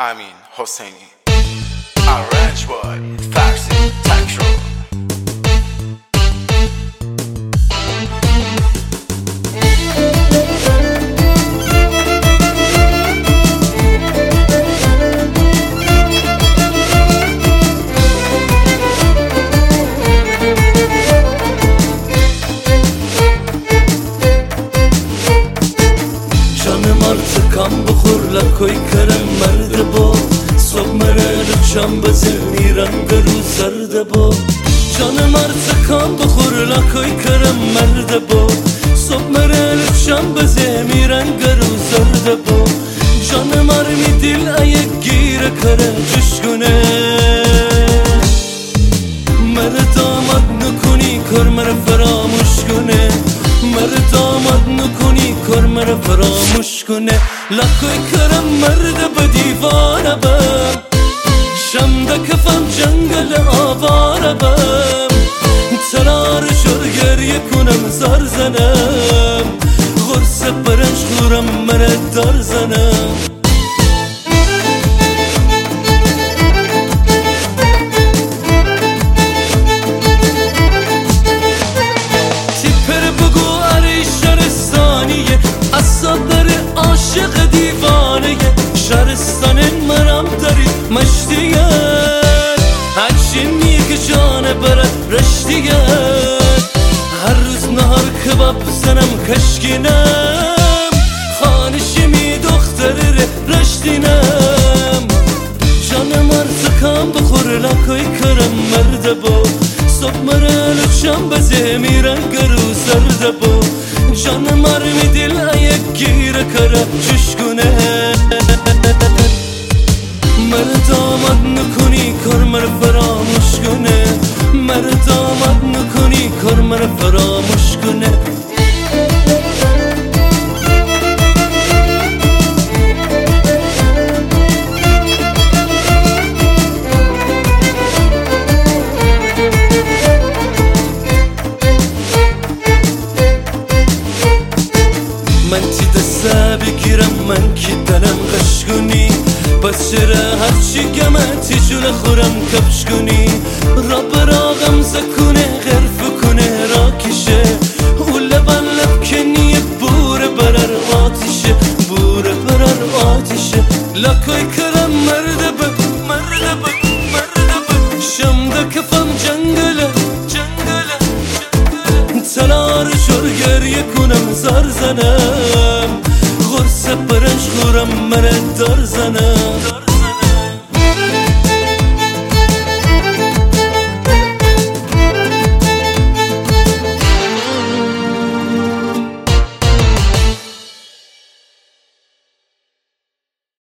امین حسینی Arrange boy فارسی تکرو Kan بخور لکوی کرم مرد با صبح مره لکشم بزمیرن گرو زرد با جان مرد کان بخور لکوی کرم مرد با صبح مره لکشم بزمیرن گرو زرد با جان مرمی دل ایک گیر کره جشگونه مرد آمد نکنی کار مره فراموش کنه مرد آمد نکنی کار مره فراموش کنه لکوی کرم مرد به دیوانه بم شمده کفم جنگل آواره بم ترار شر گریه کنم زار زنم غرص برنج خورم مرد دار زنم عاشق دیوانه شهرستان مرم داری مشتیه هرچی که جانه برد رشتیه هر روز نهار کباب بزنم کشکینم خانشمی دختر رشتینم جان مرد کام بخور لکوی کرم مرد با صبح مره لچم بزه میرن گرو زرد با جان مرمی دل ایک گیر کره چشگونه مرد آمد نکنی کار مر فراموش کنه مرد آمد نکنی کار مر فراموش کنه من تی دسته بگیرم من کی دلم غش کنی بس چرا هرچی گمه تی جول خورم کپش کنی را برا غمزه کنه غرف کنه را کشه او لبن لب کنی بور برر آتیشه بور برر آتیشه لکوی کرم مرد بب مرد بب مرد بب شمده کفم جنگله جنگله تلار شور گریه کنم زار زنم غرص برنج خورم مرد دار زنم